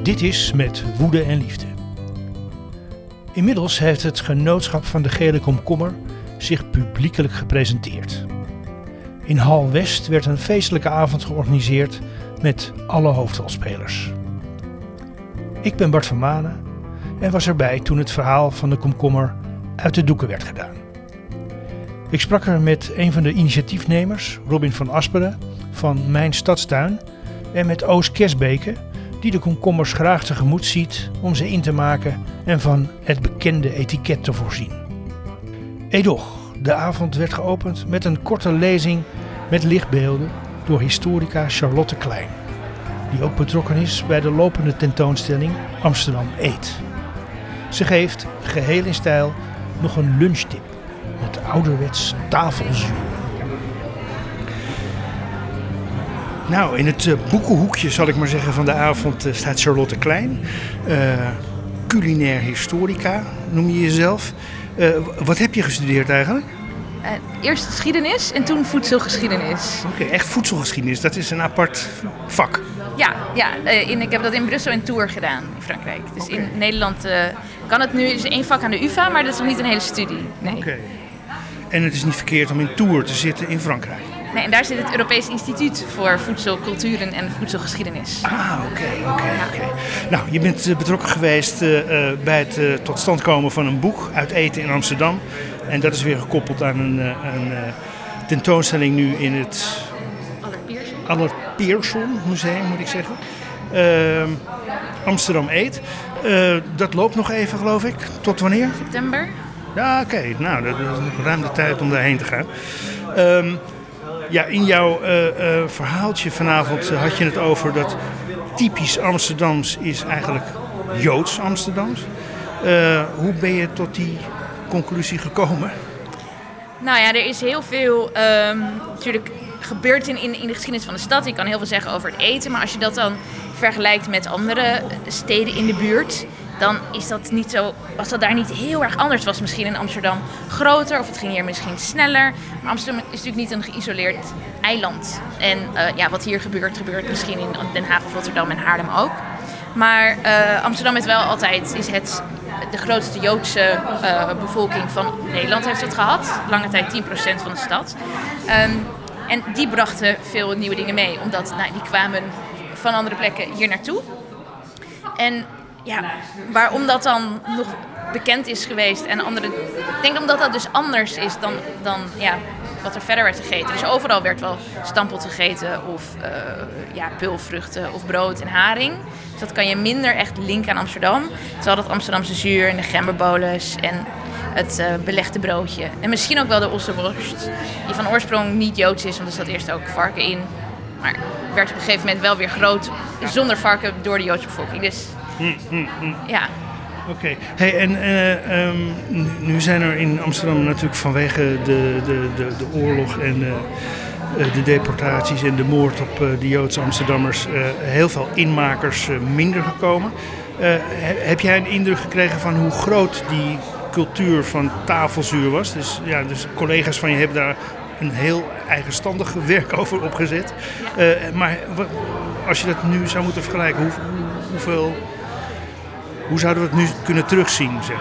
Dit is Met Woede en Liefde. Inmiddels heeft het Genootschap van de Gele Komkommer zich publiekelijk gepresenteerd. In Hal West werd een feestelijke avond georganiseerd met alle hoofdrolspelers. Ik ben Bart van Manen en was erbij toen het verhaal van de komkommer uit de doeken werd gedaan. Ik sprak er met een van de initiatiefnemers, Robin van Asperen, van Mijn Stadstuin, en met Oos Kersbeke, die de komkommers graag tegemoet ziet om ze in te maken en van het bekende etiket te voorzien. Edoch, de avond werd geopend met een korte lezing met lichtbeelden door historica Charlotte Klein, die ook betrokken is bij de lopende tentoonstelling Amsterdam Eet. Ze geeft, geheel in stijl, nog een lunchtip met ouderwets tafelzuur. Nou, in het boekenhoekje, zal ik maar zeggen, van de avond staat Charlotte Klein. Culinair historica noem je jezelf. Wat heb je gestudeerd eigenlijk? Eerst geschiedenis en toen voedselgeschiedenis. Oké, echt voedselgeschiedenis, dat is een apart vak. Ja, ik heb dat in Brussel en Tours gedaan in Frankrijk. Dus in Nederland kan het nu, is één vak aan de UvA, maar dat is nog niet een hele studie. Nee. Oké. En het is niet verkeerd om in Tours te zitten in Frankrijk? Nee, en daar zit het Europees Instituut voor Voedselculturen en Voedselgeschiedenis. Oké. Nou, je bent betrokken geweest bij het tot stand komen van een boek, Uit eten in Amsterdam. En dat is weer gekoppeld aan een tentoonstelling nu in het Allert Pierson Museum, moet ik zeggen. Amsterdam Eet. Dat loopt nog even, geloof ik. Tot wanneer? September. Ja, oké. Nou, dat is nog ruim de tijd om daarheen te gaan. In jouw verhaaltje vanavond had je het over dat typisch Amsterdams is eigenlijk Joods Amsterdams. Hoe ben je tot die conclusie gekomen? Nou ja, er is heel veel natuurlijk gebeurd in de geschiedenis van de stad. Je kan heel veel zeggen over het eten, maar als je dat dan vergelijkt met andere steden in de buurt, dan is dat niet zo, was dat daar niet heel erg anders. Het was misschien in Amsterdam groter of het ging hier misschien sneller. Maar Amsterdam is natuurlijk niet een geïsoleerd eiland. En wat hier gebeurt misschien in Den Haag of Rotterdam en Haarlem ook. Maar Amsterdam is wel altijd de grootste Joodse bevolking van Nederland heeft het gehad. Lange tijd 10% van de stad. En die brachten veel nieuwe dingen mee. Omdat die kwamen van andere plekken hier naartoe. En ja, waarom dat dan nog bekend is geweest en andere. Ik denk omdat dat dus anders is dan wat er verder werd gegeten. Dus overal werd wel stampot gegeten of peulvruchten of brood en haring. Dus dat kan je minder echt linken aan Amsterdam. Terwijl dat Amsterdamse zuur en de gemberbolus en het belegde broodje. En misschien ook wel de ossenworst, die van oorsprong niet Joods is, want er zat eerst ook varken in. Maar werd op een gegeven moment wel weer groot zonder varken door de Joodse bevolking. Dus ja. Oké. Hey, en nu zijn er in Amsterdam natuurlijk vanwege de oorlog en de deportaties en de moord op de Joodse Amsterdammers heel veel inmakers minder gekomen. Heb jij een indruk gekregen van hoe groot die cultuur van tafelzuur was? Dus collega's van je hebben daar een heel eigenstandig werk over opgezet. Maar als je dat nu zou moeten vergelijken, hoe zouden we het nu kunnen terugzien? Zeg?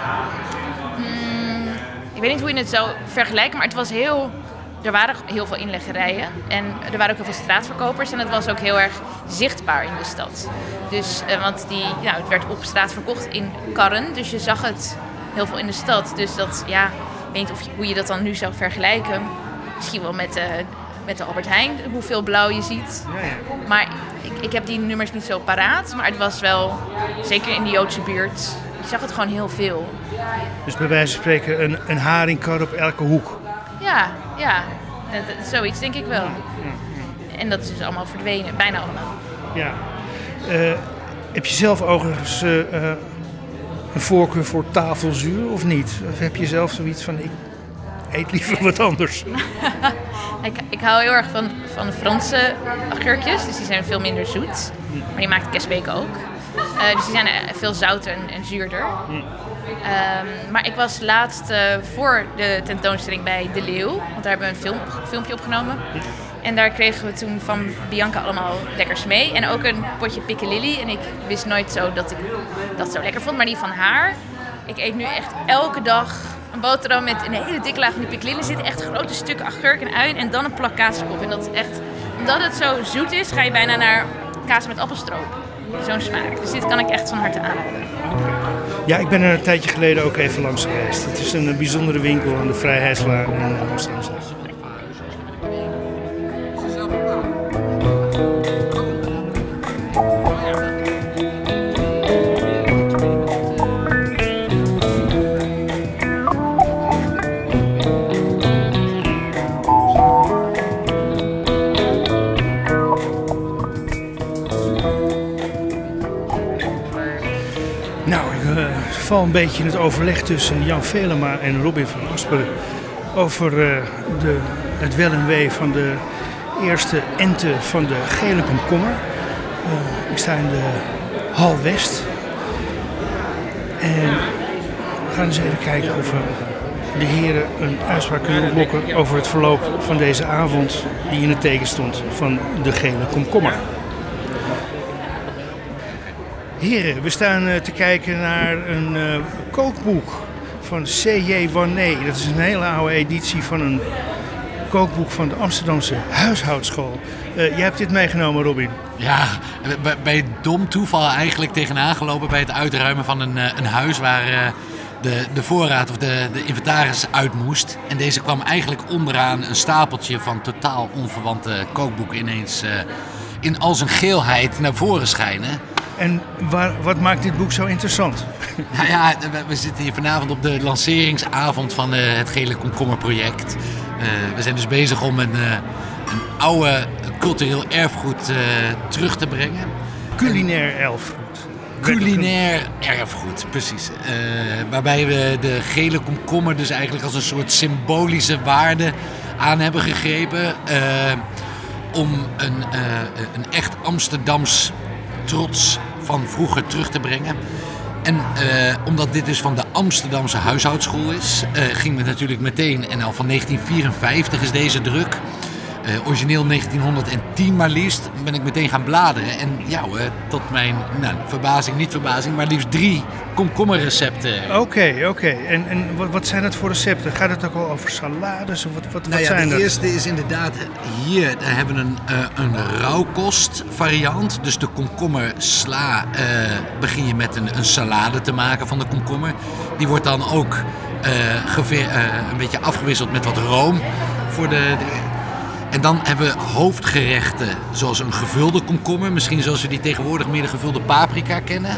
Ik weet niet hoe je het zou vergelijken, maar er waren heel veel inleggerijen. En er waren ook heel veel straatverkopers. En het was ook heel erg zichtbaar in de stad. Dus, want het werd op straat verkocht in karren. Dus je zag het heel veel in de stad. Dus dat, ik weet niet hoe je dat dan nu zou vergelijken. Misschien wel met de Albert Heijn, hoeveel blauw je ziet. Ja. Maar ik heb die nummers niet zo paraat. Maar het was wel, zeker in de Joodse buurt, je zag het gewoon heel veel. Dus bij wijze van spreken een haringkar op elke hoek? Ja. Zoiets denk ik wel. Ja. En dat is dus allemaal verdwenen, bijna allemaal. Ja. Heb je zelf overigens een voorkeur voor tafelzuur of niet? Of heb je zelf zoiets van, ik eet liever wat anders? Ik hou heel erg van de Franse agurkjes, dus die zijn veel minder zoet. Maar die maakt Kersbeke ook. Dus die zijn veel zouter en zuurder. Maar ik was laatst voor de tentoonstelling bij De Leeuw, want daar hebben we een filmpje opgenomen. En daar kregen we toen van Bianca allemaal lekkers mee. En ook een potje piccalilli. En ik wist nooit zo dat ik dat zo lekker vond. Maar die van haar, ik eet nu echt elke dag een boterham met een hele dikke laag van die piccalilli. Er zitten echt grote stukken agurk en ui en dan een plak kaas erop. En dat is echt, omdat het zo zoet is, ga je bijna naar kaas met appelstroop. Zo'n smaak. Dus dit kan ik echt van harte aanraden. Ja, ik ben er een tijdje geleden ook even langs geweest. Het is een bijzondere winkel aan de Vrijheidslaan in Amsterdam. Ik val een beetje in het overleg tussen Jan Velema en Robin van Asperen over het wel en wee van de eerste ente van de gele komkommer. Ik sta in de Hal West en we gaan eens even kijken of de heren een uitspraak kunnen oplokken over het verloop van deze avond die in het teken stond van de gele komkommer. Heren, we staan te kijken naar een kookboek van C.J. Wanné. Dat is een hele oude editie van een kookboek van de Amsterdamse huishoudschool. Jij hebt dit meegenomen, Robin. Ja, bij dom toeval eigenlijk tegenaan gelopen bij het uitruimen van een huis waar de voorraad of de inventaris uit moest. En deze kwam eigenlijk onderaan een stapeltje van totaal onverwante kookboeken ineens in al zijn geelheid naar voren schijnen. En wat maakt dit boek zo interessant? Nou ja, we zitten hier vanavond op de lanceringsavond van het Gele Komkommerproject. We zijn dus bezig om een oude cultureel erfgoed terug te brengen. Culinair erfgoed. Culinair erfgoed, precies. Waarbij we de gele komkommer dus eigenlijk als een soort symbolische waarde aan hebben gegrepen. Om een echt Amsterdams trots van vroeger terug te brengen. En omdat dit dus van de Amsterdamse huishoudschool is, ging het natuurlijk meteen, en al van 1954 is deze druk, origineel 1910 maar liefst, ben ik meteen gaan bladeren. En ja, tot mijn verbazing, niet verbazing, maar liefst 3 komkommerrecepten. Oké. En wat zijn het voor recepten? Gaat het ook al over salades? Of wat zijn de dat? eerste is inderdaad, hier hebben we een rauwkost variant. Dus de komkommersla begin je met een salade te maken van de komkommer. Die wordt dan ook een beetje afgewisseld met wat room voor En dan hebben we hoofdgerechten zoals een gevulde komkommer. Misschien zoals we die tegenwoordig meer de gevulde paprika kennen.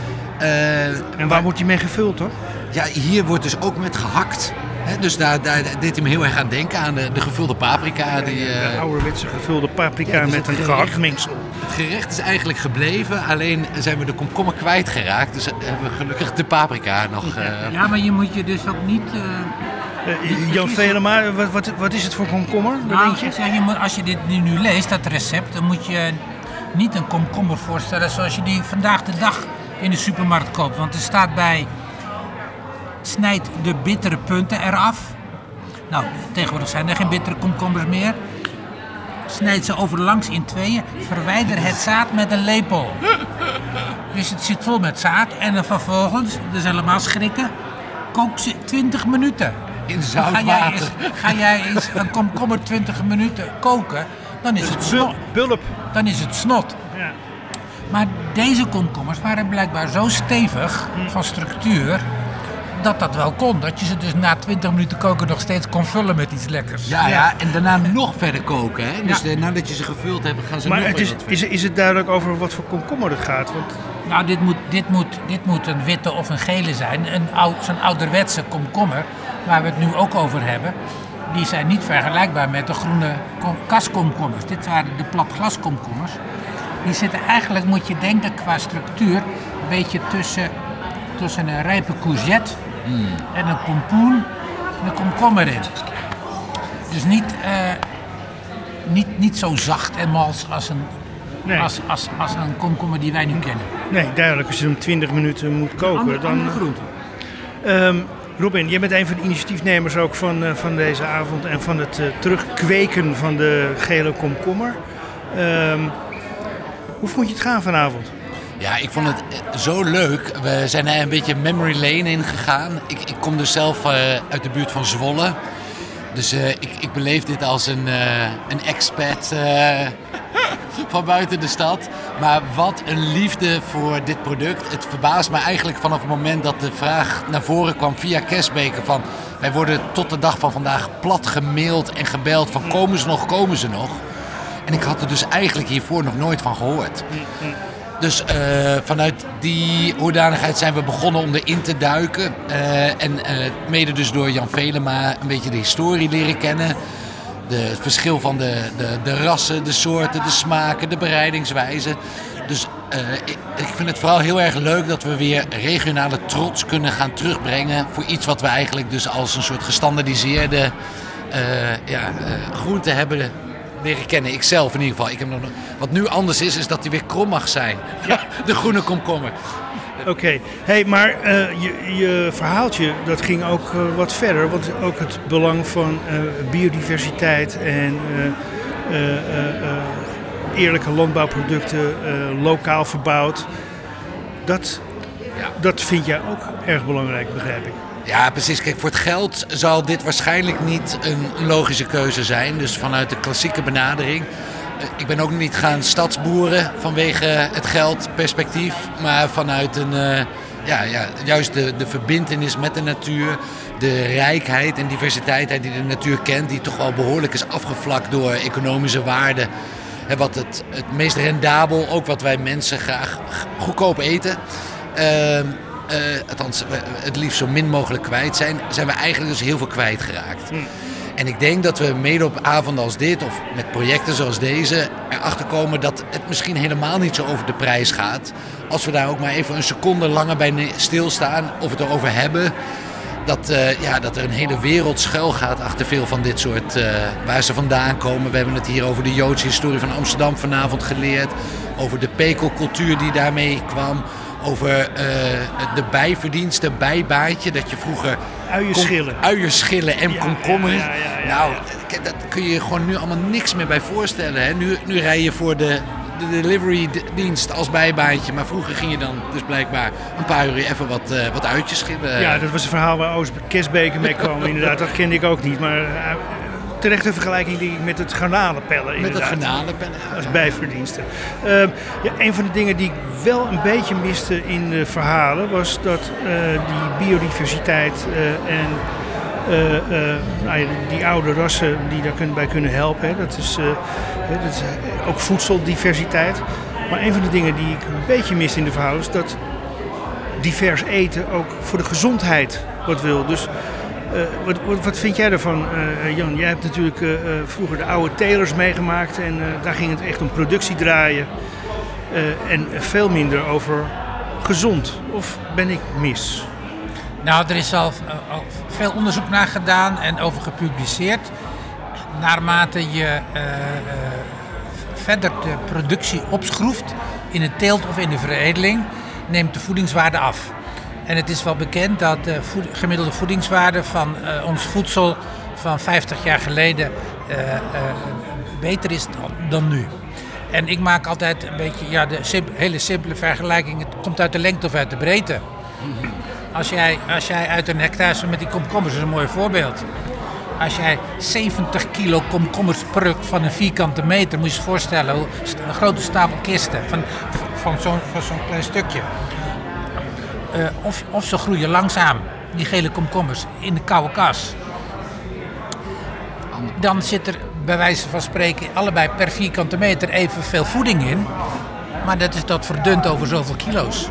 En waar wordt die mee gevuld hoor? Ja, hier wordt dus ook met gehakt. Dus daar deed hij me heel erg aan denken, aan de gevulde paprika. De ouderwetse gevulde paprika dus met een gehakt mengsel. Het gerecht is eigenlijk gebleven, alleen zijn we de komkommer kwijtgeraakt. Dus hebben we gelukkig de paprika nog... Ja, maar je moet je dus ook niet... Jan Velema, wat is het voor komkommer? Nou, als je dit nu leest, dat recept, dan moet je niet een komkommer voorstellen zoals je die vandaag de dag in de supermarkt koopt. Want er staat bij, snijd de bittere punten eraf. Nou, tegenwoordig zijn er geen bittere komkommers meer. Snijd ze overlangs in tweeën, verwijder het zaad met een lepel. Dus het zit vol met zaad en dan vervolgens, dus helemaal schrikken, kook ze 20 minuten. In zout water. Ga jij eens een komkommer 20 minuten koken, dan is het snot. Dan is het snot. Ja. Maar deze komkommers waren blijkbaar zo stevig van structuur dat wel kon. Dat je ze dus na 20 minuten koken nog steeds kon vullen met iets lekkers. Ja, en daarna nog verder koken. Hè? Dus nadat je ze gevuld hebt, gaan ze nog verder. Maar is het duidelijk over wat voor komkommer het gaat? Want... Nou, dit moet een witte of een gele zijn. Zo'n ouderwetse komkommer, waar we het nu ook over hebben, die zijn niet vergelijkbaar met de groene kaskomkommers. Dit waren de platglaskomkommers. Die zitten eigenlijk, moet je denken, qua structuur een beetje tussen een rijpe courgette en een pompoen en een komkommer in. Dus niet zo zacht en mals als een komkommer die wij nu kennen. Nee, duidelijk. Als je hem 20 minuten moet koken, dan... Andere groente. Robin, jij bent een van de initiatiefnemers ook van deze avond en van het terugkweken van de gele komkommer. Hoe vond je het gaan vanavond? Ja, ik vond het zo leuk. We zijn er een beetje memory lane in gegaan. Ik kom dus zelf uit de buurt van Zwolle. Dus ik beleef dit als een expat van buiten de stad. Maar wat een liefde voor dit product. Het verbaast me eigenlijk vanaf het moment dat de vraag naar voren kwam via Kesbeke van... Wij worden tot de dag van vandaag plat gemaild en gebeld van komen ze nog, komen ze nog. En ik had er dus eigenlijk hiervoor nog nooit van gehoord. Dus vanuit die hoedanigheid zijn we begonnen om erin te duiken. Mede dus door Jan Velema een beetje de historie leren kennen. Het verschil van de rassen, de soorten, de smaken, de bereidingswijzen. Dus ik vind het vooral heel erg leuk dat we weer regionale trots kunnen gaan terugbrengen. Voor iets wat we eigenlijk dus als een soort gestandaardiseerde groente hebben leren kennen. Ikzelf in ieder geval. Wat nu anders is dat hij weer krom mag zijn. Ja. De groene komkommer. Oké. Hey, maar je verhaaltje dat ging ook wat verder. Want ook het belang van biodiversiteit en eerlijke landbouwproducten, lokaal verbouwd. Dat vind jij ook erg belangrijk, begrijp ik. Ja, precies. Kijk, voor het geld zal dit waarschijnlijk niet een logische keuze zijn. Dus vanuit de klassieke benadering. Ik ben ook niet gaan stadsboeren vanwege het geldperspectief. Maar vanuit juist de verbintenis met de natuur. De rijkheid en diversiteit die de natuur kent. Die toch wel behoorlijk is afgevlakt door economische waarden. Wat het meest rendabel, ook wat wij mensen graag goedkoop eten. Althans, het liefst zo min mogelijk kwijt zijn we eigenlijk dus heel veel kwijtgeraakt. En ik denk dat we mede op avonden als dit of met projecten zoals deze erachter komen dat het misschien helemaal niet zo over de prijs gaat. Als we daar ook maar even een seconde langer bij stilstaan of het erover hebben. Dat er een hele wereld schuil gaat achter veel van dit soort waar ze vandaan komen. We hebben het hier over de Joodse historie van Amsterdam vanavond geleerd. Over de pekelcultuur die daarmee kwam. Over de bijverdiensten, bijbaantje, dat je vroeger... Uienschillen en komkommer. Ja. Nou, dat kun je gewoon nu allemaal niks meer bij voorstellen. Hè? Nu rij je voor de delivery dienst als bijbaantje. Maar vroeger ging je dan dus blijkbaar een paar uur even wat uitjes schillen. Ja, dat was een verhaal waar Oost Kesbeke mee kwam. Inderdaad, dat kende ik ook niet. Maar terechte vergelijking die met het garnalenpellen. Inderdaad. Met het garnalenpellen. Als bijverdiensten. Een van de dingen die ik wel een beetje miste in de verhalen was dat die biodiversiteit die oude rassen die daarbij kunnen helpen. Hè, dat is ook voedseldiversiteit. Maar een van de dingen die ik een beetje miste in de verhalen is dat divers eten ook voor de gezondheid wat wil. Dus wat vind jij daarvan, Jan? Jij hebt natuurlijk vroeger de oude telers meegemaakt en daar ging het echt om productie draaien en veel minder over gezond. Of ben ik mis? Nou, er is al veel onderzoek naar gedaan en over gepubliceerd. Naarmate je verder de productie opschroeft in de teelt of in de veredeling, neemt de voedingswaarde af. En het is wel bekend dat de gemiddelde voedingswaarde van ons voedsel van 50 jaar geleden beter is dan nu. En ik maak altijd een beetje de hele simpele vergelijking. Het komt uit de lengte of uit de breedte. Als jij uit een hectare met die komkommers, is een mooi voorbeeld. Als jij 70 kilo komkommers plukt van een vierkante meter, moet je je voorstellen, een grote stapel kisten van zo'n klein stukje. Of ze groeien langzaam, die gele komkommers, in de koude kas. Dan zit er bij wijze van spreken allebei per vierkante meter evenveel voeding in. Maar dat verdund over zoveel kilo's.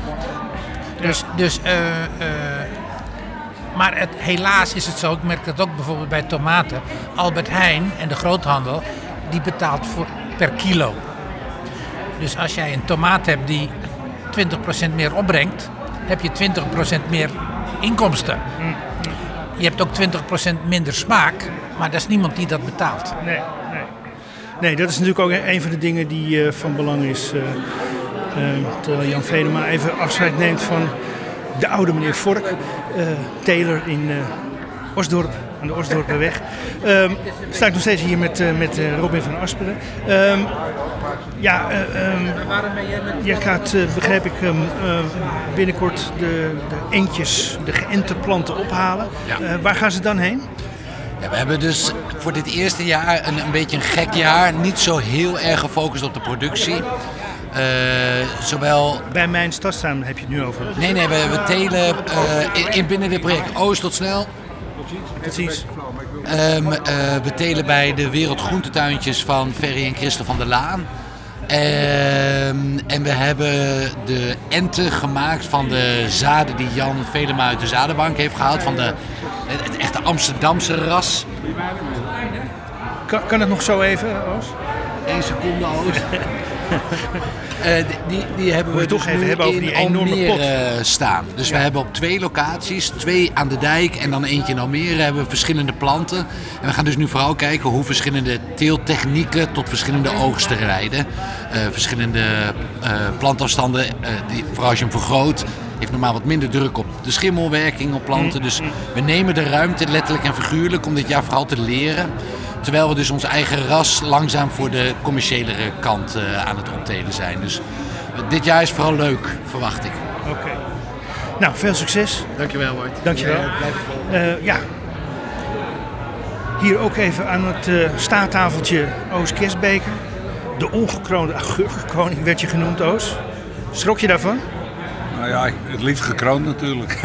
Maar helaas is het zo, ik merk dat ook bijvoorbeeld bij tomaten. Albert Heijn en de groothandel, die betaalt per kilo. Dus als jij een tomaat hebt die 20% meer opbrengt, heb je 20% meer inkomsten. Je hebt ook 20% minder smaak, maar er is niemand die dat betaalt. Nee, dat is natuurlijk ook een van de dingen die van belang is. Terwijl Jan Velema even afscheid neemt van de oude meneer Vork, teler in Osdorp, aan de Osdorperweg. Sta ik nog steeds hier met Robin van Asperen. Je gaat, begrijp ik, binnenkort de eendjes, de geënte planten ophalen. Ja. Waar gaan ze dan heen? Ja, we hebben dus voor dit eerste jaar een beetje een gek jaar. Niet zo heel erg gefocust op de productie. Zowel... Bij mijn stadstuin heb je het nu over. Nee, we telen binnen dit project Oost tot snel. Precies. We telen bij de Wereldgroentetuintjes van Ferry en Christel van der Laan. En we hebben de enten gemaakt van de zaden die Jan Velema uit de zadenbank heeft gehaald. Van het echte Amsterdamse ras. Kan het nog zo even, Oos? 1 seconde, Oos. Die hebben we toch dus even nu hebben over in die enorme Almere staan. Dus we hebben op 2 locaties, 2 aan de dijk en dan eentje in Almere, hebben we verschillende planten. En we gaan dus nu vooral kijken hoe verschillende teeltechnieken tot verschillende oogsten leiden. Verschillende plantafstanden, vooral als je hem vergroot, heeft normaal wat minder druk op de schimmelwerking op planten. Dus we nemen de ruimte letterlijk en figuurlijk om dit jaar vooral te leren. Terwijl we dus ons eigen ras langzaam voor de commerciëlere kant aan het optelen zijn. Dus dit jaar is vooral leuk, verwacht ik. Oké. Nou, veel succes. Dankjewel, Bart. Dankjewel. Hier ook even aan het staattafeltje Oos Kerstbeker. De ongekroonde agurkenkoning werd je genoemd, Oos. Schrok je daarvan? Nou ja, het liefst gekroond natuurlijk.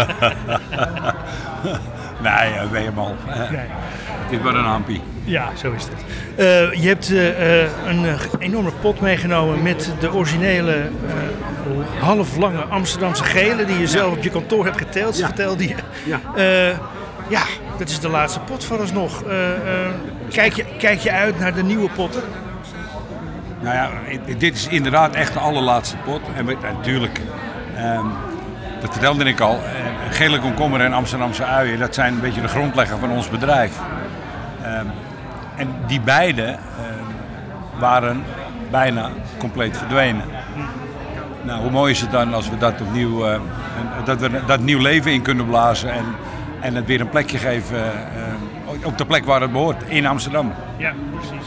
Nee, ben je mal. Nee. Het is maar een hampie. Ja, zo is het. Je hebt een enorme pot meegenomen met de originele halflange Amsterdamse gele die je zelf op je kantoor hebt geteeld, vertelde je. Ja, dat is de laatste pot vooralsnog. Kijk je uit naar de nieuwe potten? Nou ja, dit is inderdaad echt de allerlaatste pot. En natuurlijk, dat vertelde ik al, gele komkommer en Amsterdamse uien, dat zijn een beetje de grondlegger van ons bedrijf. En die beide waren bijna compleet verdwenen. Nou, hoe mooi is het dan als we dat opnieuw, dat we dat nieuw leven in kunnen blazen en het weer een plekje geven op de plek waar het behoort, in Amsterdam. Ja, precies.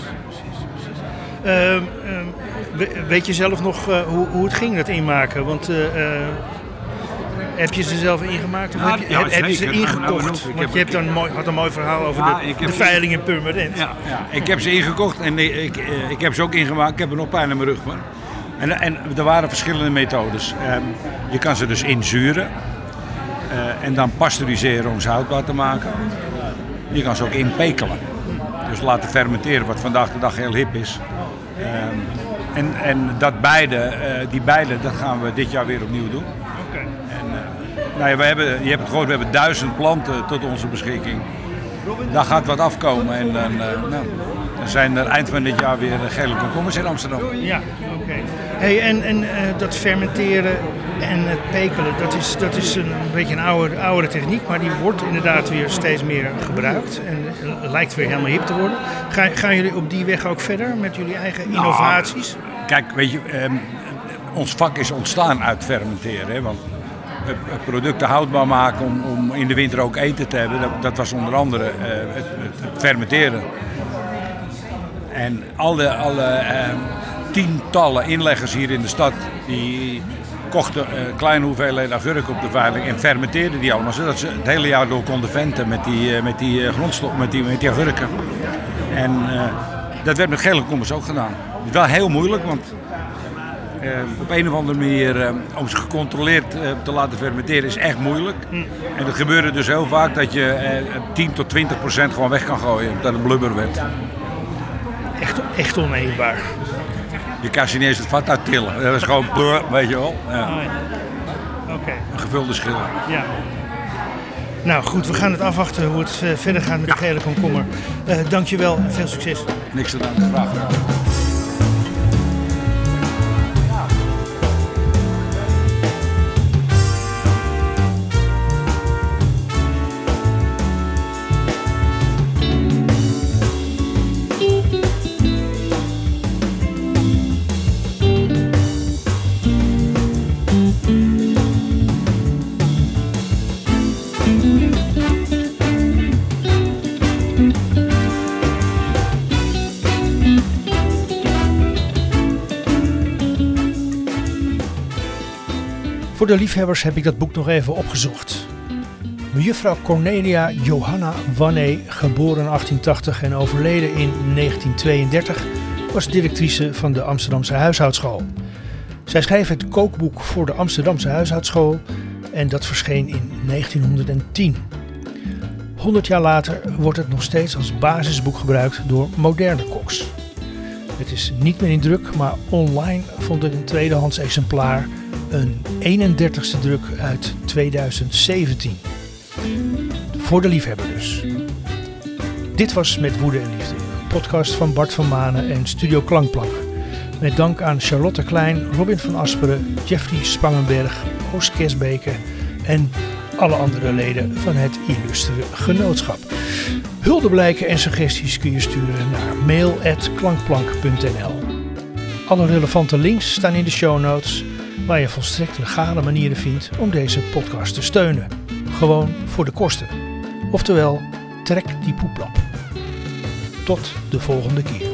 Weet je zelf nog hoe het ging, dat inmaken? Want heb je ze zelf ingemaakt of heb je ze ingekocht? Want je had een mooi verhaal over de veiling in Purmerend. Ja, ik heb ze ingekocht en ik heb ze ook ingemaakt. Ik heb er nog pijn aan mijn rug van. En er waren verschillende methodes. Je kan ze dus inzuren en dan pasteuriseren om ze houdbaar te maken. Je kan ze ook inpekelen. Dus laten fermenteren, wat vandaag de dag heel hip is. En die beide, dat gaan we dit jaar weer opnieuw doen. Okay. Je hebt het gehoord, we hebben 1000 planten tot onze beschikking. Daar gaat wat afkomen en dan zijn er eind van dit jaar weer gele komkommers in Amsterdam. Ja, oké. Hey, en dat fermenteren en het pekelen, dat is een beetje een oude techniek, maar die wordt inderdaad weer steeds meer gebruikt en lijkt weer helemaal hip te worden. Gaan jullie op die weg ook verder met jullie eigen innovaties? Kijk, weet je, ons vak is ontstaan uit fermenteren, hè, want producten houdbaar maken om in de winter ook eten te hebben, dat was onder andere het fermenteren. En alle tientallen inleggers hier in de stad die kochten kleine hoeveelheden agurk op de veiling en fermenteerden die allemaal, zodat ze het hele jaar door konden venten met die grondstof, met die agurken. En dat werd met gele komkommers ook gedaan. Het is wel heel moeilijk, want op een of andere manier om ze gecontroleerd te laten fermenteren is echt moeilijk. En dat gebeurde dus heel vaak dat je 10 tot 20% gewoon weg kan gooien, omdat het blubber werd. Echt oneetbaar. Je kan je niet eens het vat uittillen. Dat is gewoon blur, weet je wel. Ja. Okay. Een gevulde schil. Ja. Nou goed, we gaan het afwachten hoe het verder gaat met de gele komkommer. Dankjewel en veel succes. Niks te danken, graag gedaan. Voor de liefhebbers heb ik dat boek nog even opgezocht. Mejuffrouw Cornelia Johanna Wanné, geboren in 1880 en overleden in 1932, was directrice van de Amsterdamse huishoudschool. Zij schreef het kookboek voor de Amsterdamse huishoudschool en dat verscheen in 1910. 100 jaar later wordt het nog steeds als basisboek gebruikt door moderne koks. Het is niet meer in druk, maar online vond ik een tweedehands exemplaar, een 31ste druk uit 2017. Voor de liefhebber dus. Dit was Met Woede en Liefde, een podcast van Bart van Manen en Studio Klankplank. Met dank aan Charlotte Klein, Robin van Asperen, Jeffrey Spangenberg, Oost Kersbeke en alle andere leden van het illustere genootschap. Huldeblijken en suggesties kun je sturen naar mail@klankplank.nl. Alle relevante links staan in de show notes, waar je volstrekt legale manieren vindt om deze podcast te steunen. Gewoon voor de kosten. Oftewel, trek die poeplap. Tot de volgende keer.